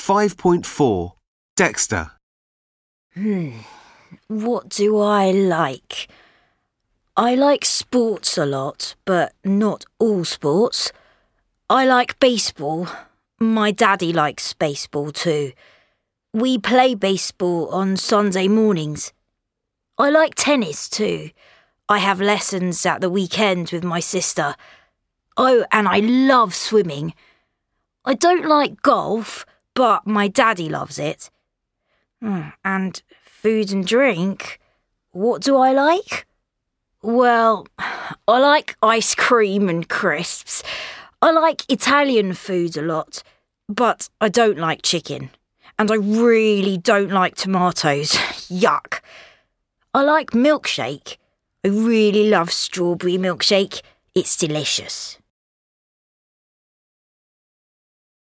5.4. Dexter. What do I like? I like sports a lot, but not all sports. I like baseball. My daddy likes baseball too. We play baseball on Sunday mornings. I like tennis too. I have lessons at the weekend with my sister. Oh, and I love swimming. I don't like golf, but my daddy loves it. And food and drink, what do I like? Well, I like ice cream and crisps. I like Italian food a lot, but I don't like chicken. And I really don't like tomatoes. Yuck. I like milkshake. I really love strawberry milkshake. It's delicious.